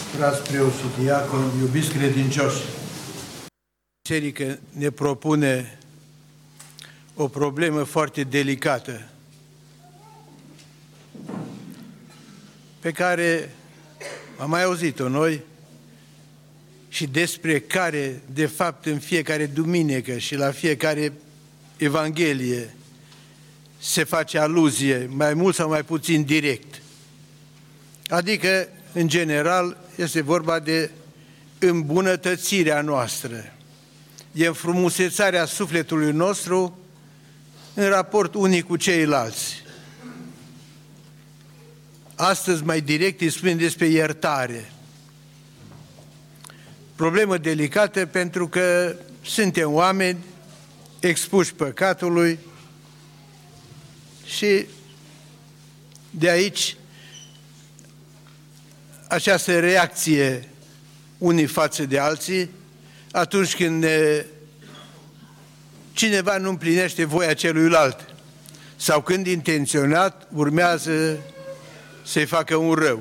frați preoți și diaconi, iubiți credincioși. Biserica ne propune o problemă foarte delicată pe care am mai auzit-o noi și despre care, de fapt, în fiecare duminică și la fiecare Evanghelie se face aluzie, mai mult sau mai puțin direct. Adică, în general, este vorba de îmbunătățirea noastră, e înfrumusețarea sufletului nostru în raport unii cu ceilalți. Astăzi, mai direct, îi spunem despre iertare. Problemă delicată pentru că suntem oameni expuși păcatului și de aici această reacție unii față de alții atunci când cineva nu împlinește voia celuilalt sau când intenționat urmează să-i facă un rău.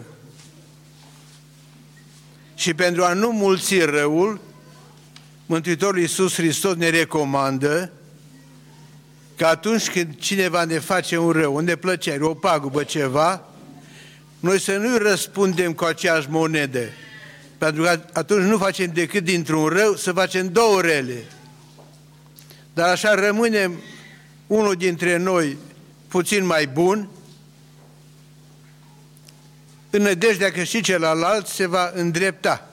Și pentru a nu mulți răul, Mântuitorul Iisus Hristos ne recomandă că atunci când cineva ne face un rău, o neplăcere, o pagubă, ceva, noi să nu-i răspundem cu aceeași monedă, pentru că atunci nu facem decât dintr-un rău să facem două rele. Dar așa rămânem unul dintre noi puțin mai bun, în nădejdea că și celălalt se va îndrepta.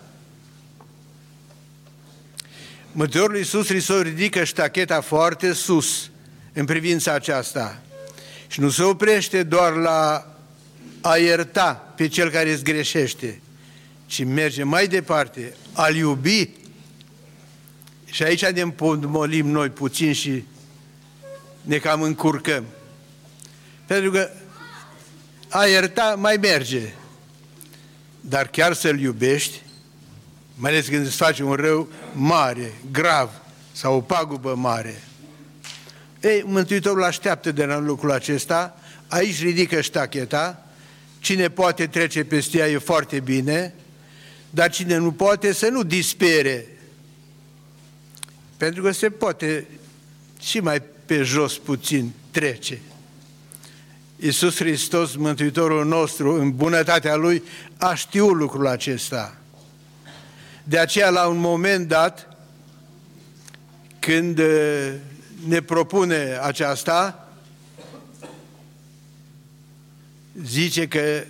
Mântuitorul Iisus Hristos ridică ștacheta foarte sus în privința aceasta și nu se oprește doar la a ierta pe cel care îți greșește, ci merge mai departe, a-l iubi. Și aici ne împodolim noi puțin și ne cam încurcăm. Pentru că a ierta mai merge, dar chiar să-l iubești, mai ales când îți faci un rău mare, grav, sau o pagubă mare. Ei, Mântuitorul așteaptă de la lucrul acesta, aici ridică ștacheta, cine poate trece peste ea e foarte bine, dar cine nu poate să nu dispere, pentru că se poate și mai pe jos puțin trece. Iisus Hristos, Mântuitorul nostru, în bunătatea Lui, a știut lucrul acesta. De aceea, la un moment dat, când ne propune aceasta, zice că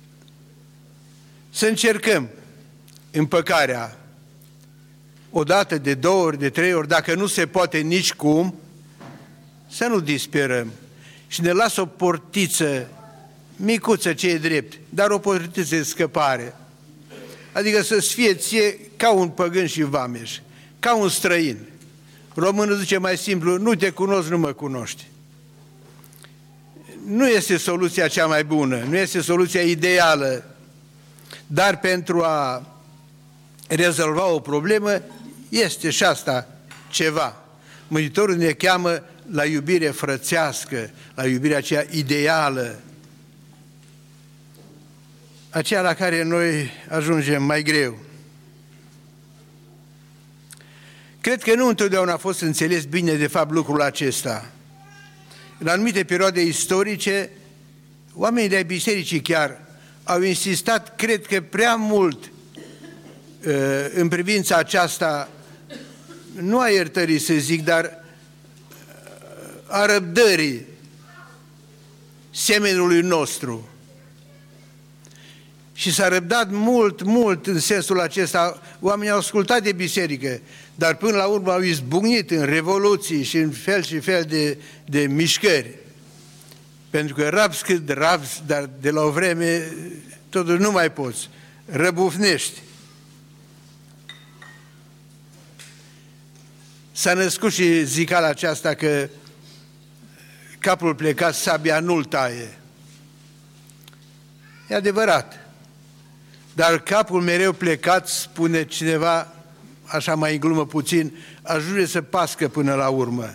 să încercăm împăcarea o dată, de două ori, de trei ori, dacă nu se poate nici cum, să nu disperăm. Și ne lasă o portiță micuță, ce e drept, dar o portiță de scăpare. Adică să-ți fie ție ca un păgân și vameș, ca un străin. Românul zice mai simplu, nu te cunosc, nu mă cunoști. Nu este soluția cea mai bună, nu este soluția ideală, dar pentru a rezolva o problemă, este și asta ceva. Mântuitorul ne cheamă la iubire frățească, la iubirea aceea ideală, aceea la care noi ajungem mai greu. Cred că nu întotdeauna a fost înțeles bine de fapt lucrul acesta. În anumite perioade istorice, oamenii de-ai bisericii chiar au insistat, cred că prea mult, în privința aceasta, nu a iertării să zic, dar a răbdării semenului nostru. Și s-a răbdat mult, mult în sensul acesta. Oamenii au ascultat de biserică, dar până la urmă au izbucnit în revoluții și în fel și fel de mișcări. Pentru că rabzi cât rabzi, dar de la o vreme totuși nu mai poți, răbufnești. S-a născut și zicala aceasta că capul plecat, sabia nu-l taie. E adevărat. Dar capul mereu plecat, spune cineva, așa mai în glumă puțin, ajunge să pască până la urmă.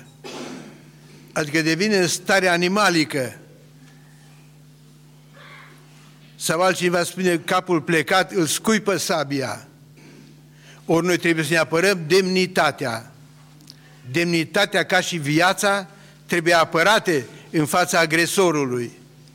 Adică devine în stare animalică. Sau altcineva spune capul plecat, îl scuipă sabia. Ori noi trebuie să ne apărăm demnitatea. Demnitatea ca și viața trebuie apărate în fața agresorului.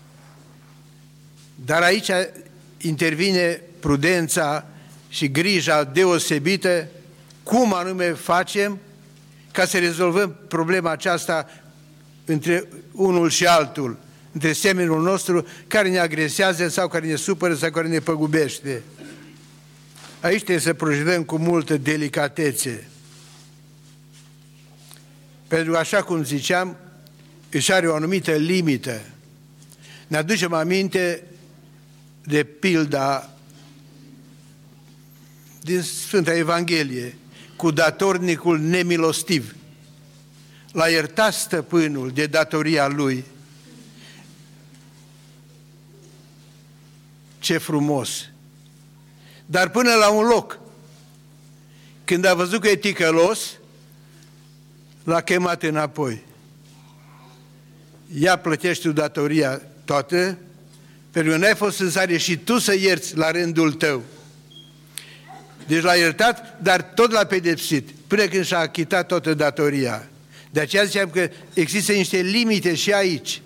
Dar aici intervine prudența și grija deosebită, cum anume facem ca să rezolvăm problema aceasta între unul și altul, între semenul nostru care ne agresează sau care ne supără sau care ne păgubește. Aici trebuie să procedăm cu multă delicatețe. Pentru că, așa cum ziceam, își are o anumită limită. Ne aducem aminte de pilda din Sfânta Evanghelie cu datornicul nemilostiv. L-a iertat stăpânul de datoria lui. Ce frumos! Dar până la un loc, când a văzut că e ticălos, l-a chemat înapoi. Ia plătești tu datoria toată, pentru că n-ai fost în stare și tu să ierți la rândul tău. Deci l-a iertat, dar tot l-a pedepsit, până când și-a achitat toată datoria. De aceea ziceam că există niște limite și aici.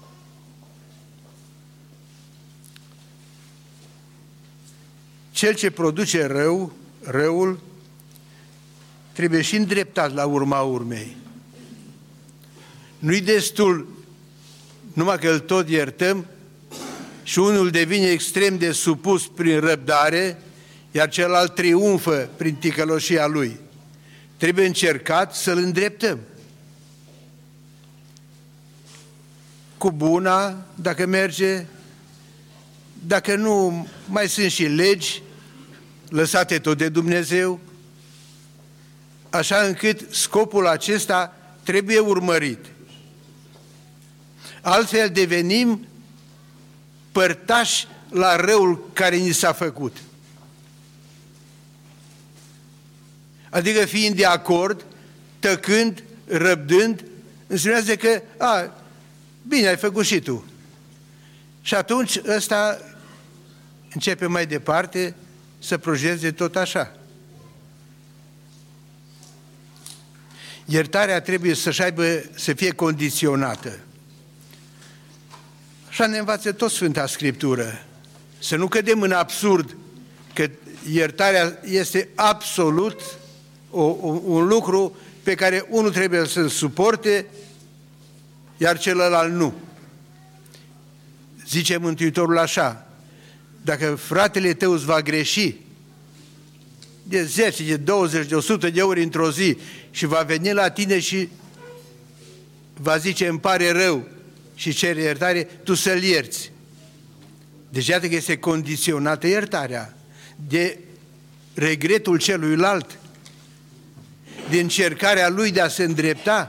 Cel ce produce răul, trebuie și îndreptat la urma urmei. Nu-i destul numai că îl tot iertăm și unul devine extrem de supus prin răbdare, iar celălalt triumfă prin ticăloșia lui. Trebuie încercat să-l îndreptăm. Cu buna, dacă merge, dacă nu, mai sunt și legi lăsate tot de Dumnezeu, așa încât scopul acesta trebuie urmărit. Altfel devenim părtași la răul care ni s-a făcut. Adică fiind de acord, tăcând, răbdând, înseamnă că, bine, ai făcut și tu. Și atunci ăsta începe mai departe să procedeze tot așa. Iertarea trebuie să fie condiționată. Așa ne învață tot Sfânta Scriptură. Să nu cădem în absurd că iertarea este absolut un lucru pe care unul trebuie să-l suporte, iar celălalt nu. Zice Mântuitorul așa: dacă fratele tău îți va greși de 10, de 20, de 100 de ori într-o zi și va veni la tine și va zice îmi pare rău și cere iertare, tu să-l ierți. Deci iată că este condiționată iertarea de regretul celuilalt, de încercarea lui de a se îndrepta,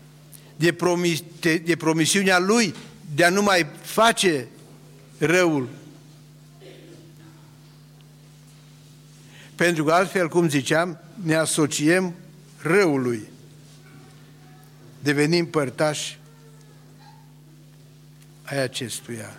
de promisiunea lui de a nu mai face răul. Pentru că altfel, cum ziceam, ne asociem răului. Devenim părtași ai acestuia.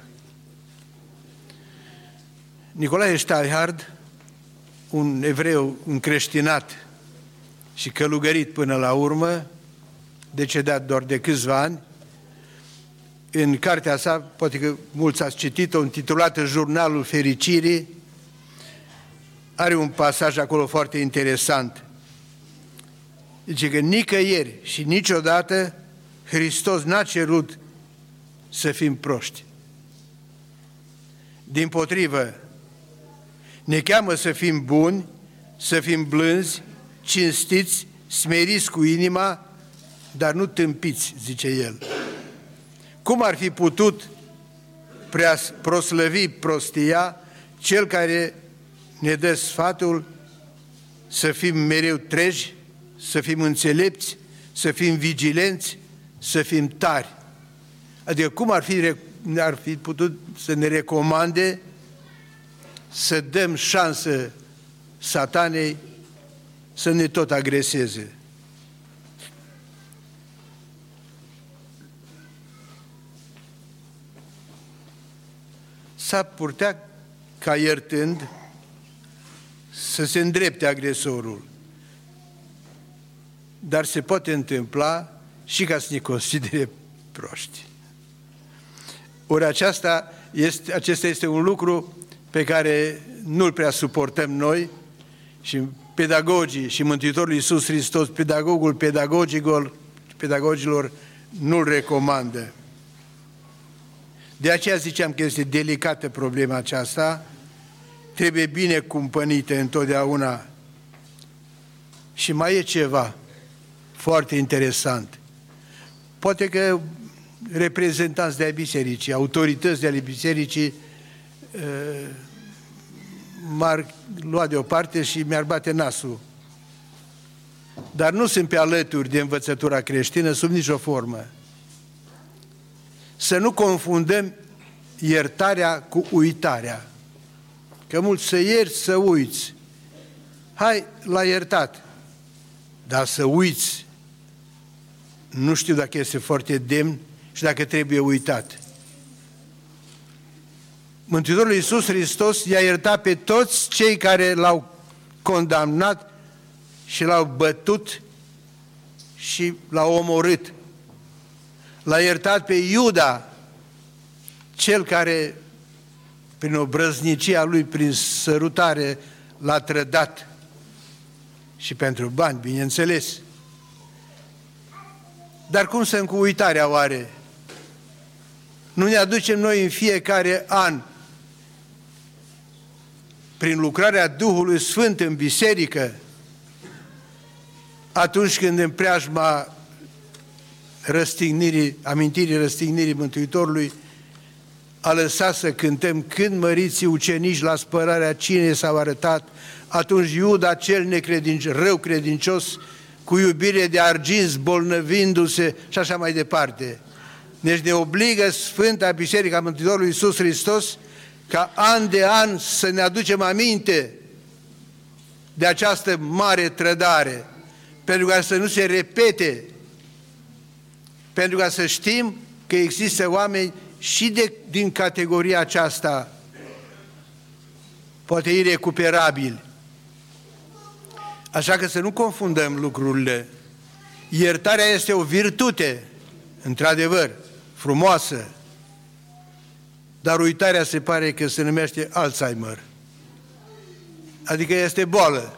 Nicolae Steinhardt, un evreu încreștinat și călugărit până la urmă, decedat doar de câțiva ani, în cartea sa, poate că mulți ați citit-o, intitulată Jurnalul Fericirii, are un pasaj acolo foarte interesant. Zice că nicăieri și niciodată Hristos n-a cerut să fim proști. Dimpotrivă, ne cheamă să fim buni, să fim blânzi, cinstiți, smeriți cu inima, dar nu tâmpiți, zice el. Cum ar fi putut proslăvi prostia cel care ne dă sfatul să fim mereu treji, să fim înțelepți, să fim vigilenți, să fim tari? Adică cum ar fi putut să ne recomande să dăm șansă Satanei să ne tot agreseze? s-ar putea ca iertând să se îndrepte agresorul. Dar se poate întâmpla și ca să ne considere proști. Ori acesta este un lucru pe care nu-l prea suportăm noi și pedagogii și Mântuitorul Iisus Hristos, pedagogul pedagogilor, nu-l recomandă. De aceea ziceam că este delicată problema aceasta, trebuie bine cumpănită întotdeauna. Și mai e ceva foarte interesant. Poate că reprezentanți de ai bisericii, autorități de ale bisericii m-ar lua deoparte și mi-ar bate nasul. Dar nu sunt pe alături de învățătura creștină sub nicio formă. Să nu confundăm iertarea cu uitarea. Că mulți să ierți, să uiți. Hai, l-a iertat. Dar să uiți, nu știu dacă este foarte demn și dacă trebuie uitat. Mântuitorul Iisus Hristos i-a iertat pe toți cei care l-au condamnat și l-au bătut și l-au omorât. L-a iertat pe Iuda, cel care, prin obrăznicia lui, prin sărutare, l-a trădat. Și pentru bani, bineînțeles. Dar cum să-mi cu uitarea oare? Nu ne aducem noi în fiecare an, prin lucrarea Duhului Sfânt în biserică, atunci când în preajma amintirii răstignirii Mântuitorului a lăsat să cântăm: când măriții ucenici la spărarea cinei s-au arătat, atunci Iuda cel rău credincios, cu iubire de argint zbolnăvindu-se și așa mai departe. Deci ne obligă Sfânta Biserică a Mântuitorului Iisus Hristos ca an de an să ne aducem aminte de această mare trădare, pentru ca să nu se repete, pentru ca să știm că există oameni și din categoria aceasta, poate irecuperabili. Așa că să nu confundăm lucrurile. Iertarea este o virtute, într-adevăr, frumoasă, dar uitarea se pare că se numește Alzheimer. Adică este boală.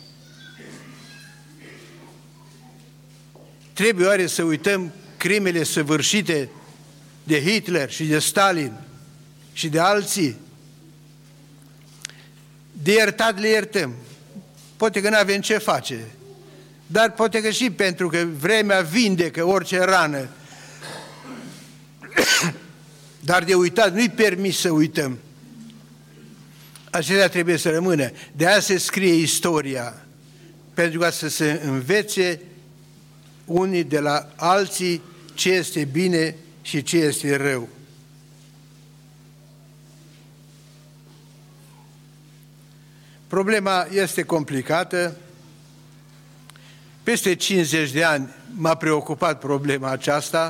Trebuie oare să uităm crimele săvârșite de Hitler și de Stalin și de alții? De iertat le iertăm. Poate că nu avem ce face, dar poate că și pentru că vremea vindecă orice rană. Dar de uitat nu-i permis să uităm. Acestea trebuie să rămână. De aia se scrie istoria, pentru ca să se învețe unii de la alții ce este bine și ce este rău. Problema este complicată. Peste 50 de ani m-a preocupat problema aceasta,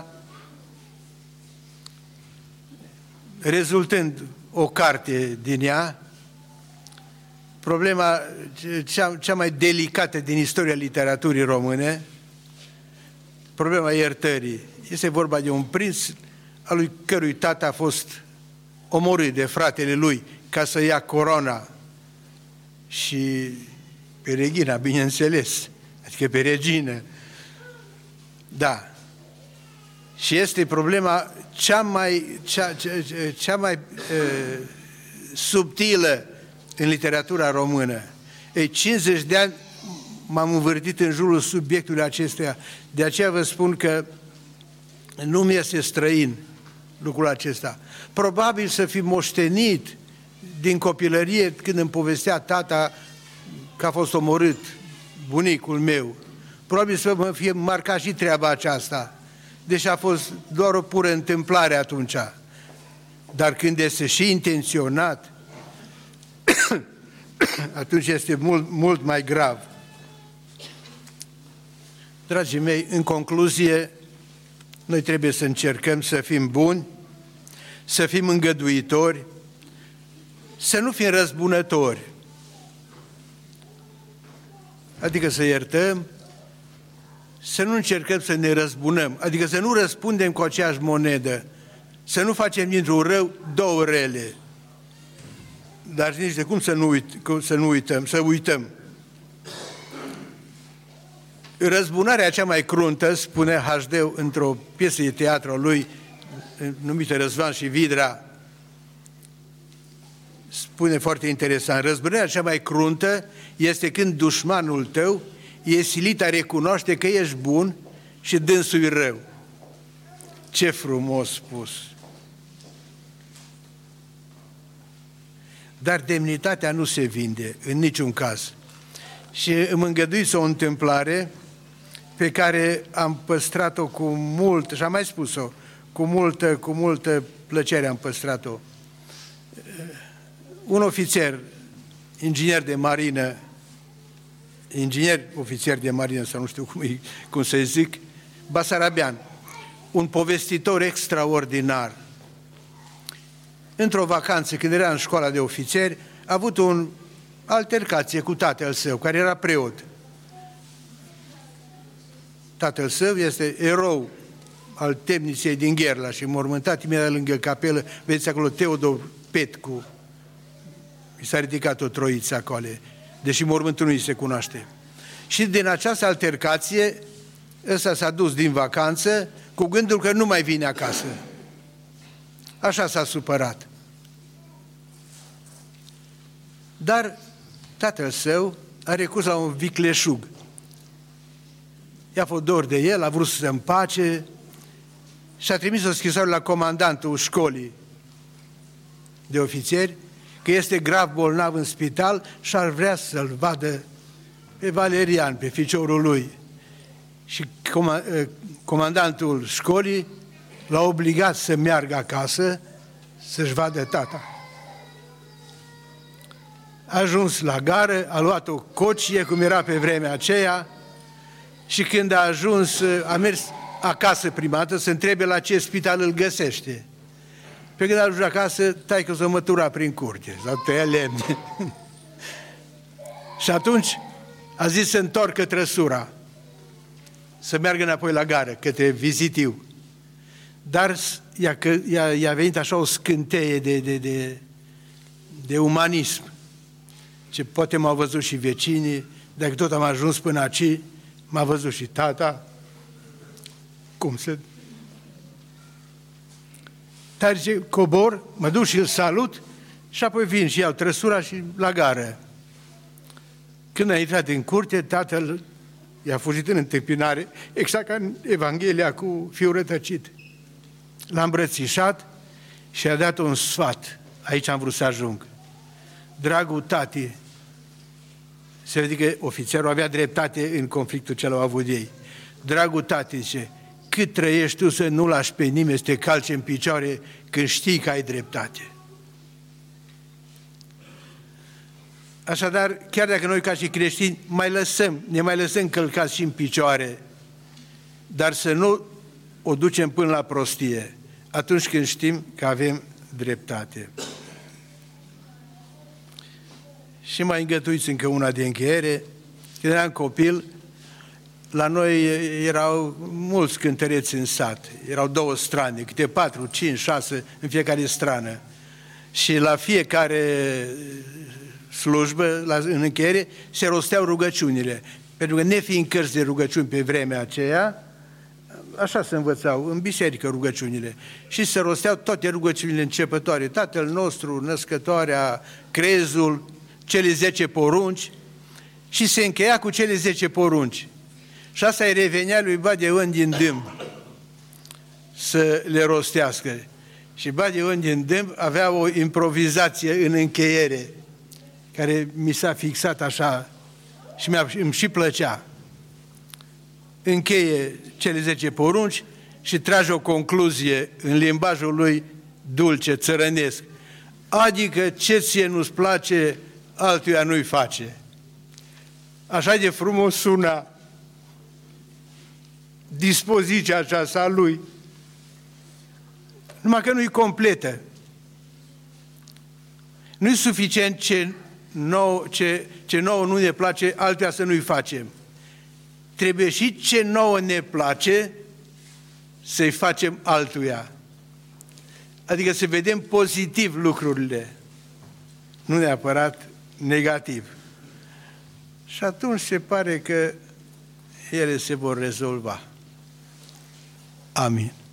rezultând o carte din ea, problema cea mai delicată din istoria literaturii române, problema iertării. Este vorba de un prinț al lui cărui tată a fost omorât de fratele lui ca să ia coroana și pe regina, bineînțeles, adică pe regină. Da. Și este problema cea mai subtilă în literatura română. Ei, 50 de ani m-am învârtit în jurul subiectului acestuia. De aceea vă spun că nu mi este străin lucrul acesta. Probabil să fi moștenit din copilărie, când îmi povestea tata că a fost omorât bunicul meu. Probabil să mă fie marcat și treaba aceasta, deși a fost doar o pură întâmplare atunci. Dar când este și intenționat, atunci este mult, mult mai grav. Dragii mei, în concluzie, noi trebuie să încercăm să fim buni, să fim îngăduitori, să nu fim răzbunători. Adică să iertăm, să nu încercăm să ne răzbunăm, adică să nu răspundem cu aceeași monedă, să nu facem dintr-un rău două rele. Dar nici de cum să nu uităm, să uităm. Răzbunarea cea mai cruntă, spune HD într-o piesă de teatru a lui, numită Răzvan și Vidra, spune foarte interesant, răzbunarea cea mai cruntă este când dușmanul tău e silit a recunoaște că ești bun și dânsul rău. Ce frumos spus! Dar demnitatea nu se vinde în niciun caz. Și îmi îngăduiți o întâmplare pe care am păstrat-o cu mult, și am mai spus-o, cu multă plăcere am păstrat-o. Un ofițer, inginer ofițer de marină, sau nu știu cum să zic, basarabean, un povestitor extraordinar. Într-o vacanță, când era în școala de ofițeri, a avut o altercație cu tatăl său, care era preot. Tatăl său este erou al temniței din Gherla și mormântat imediat lângă capelă, vedeți acolo Teodor Petcu, i s-a ridicat o troiță acolo, deși mormântul nu îi se cunoaște. Și din această altercație, ăsta s-a dus din vacanță cu gândul că nu mai vine acasă. Așa s-a supărat. Dar tatăl său a recurs la un vicleșug. I-a fost dor de el, a vrut să se împace și a trimis o scrisoare la comandantul școlii de ofițeri că este grav bolnav în spital și ar vrea să-l vadă pe Valerian, pe ficiorul lui. Și comandantul școlii l-a obligat să meargă acasă să-și vadă tata. A ajuns la gară, a luat o cocie, cum era pe vremea aceea, și când a ajuns, a mers acasă prima dată să întrebe la ce spital îl găsește. Pe când a ajuns acasă, taică s-o mătura prin curte, s-a tăiat lemne. Și atunci a zis să întorcă trăsura, să meargă înapoi la gară, către Vizitiu. Dar i-a venit așa o scânteie de umanism, ce poate m-au văzut și vecinii, dacă tot am ajuns până aici, m-a văzut și tata, Dar zice, cobor, mă duc și îl salut și apoi vin și iau trăsura și la gară. Când a intrat în curte, tatăl i-a fugit în întâmpinare, exact ca în Evanghelia cu fiul rătăcit. L-a îmbrățișat și a dat un sfat. Aici am vrut să ajung. Dragul tati, se vede că ofițerul avea dreptate în conflictul ce l-au avut ei. Dragul tati, zice, cât trăiești tu să nu lași pe nimeni să te calce în picioare când știi că ai dreptate. Așadar, chiar dacă noi ca și creștini ne mai lăsăm călcați și în picioare, dar să nu o ducem până la prostie, atunci când știm că avem dreptate. Și mai îngătuiți încă una de încheiere. Când eram copil, la noi erau mulți cântăreți în sat. Erau 2 strane, câte 4, 5, 6 în fiecare strană. Și la fiecare slujbă, în încheiere, se rosteau rugăciunile. Pentru că nefiind cărți de rugăciuni pe vremea aceea, așa se învățau, în biserică rugăciunile. Și se rosteau toate rugăciunile începătoare. Tatăl nostru, Născătoarea, Crezul, cele 10 porunci, și se încheia cu cele 10 porunci. Și asta îi revenea lui Badeon din Dâmb să le rostească. Și Badeon din Dâmb avea o improvizație în încheiere, care mi s-a fixat așa și îmi și plăcea. Încheie cele 10 porunci și trage o concluzie în limbajul lui dulce, țărănesc. Adică ce ție nu-ți place, altuia nu-i face. Așa de frumos suna dispoziția aceasta a lui. Numai că nu-i completă. Nu e suficient ce nouă nu ne place, altuia să nu-i facem. Trebuie și ce nouă ne place să-i facem altuia. Adică să vedem pozitiv lucrurile, nu neapărat negativ. Și atunci se pare că ele se vor rezolva. Amin.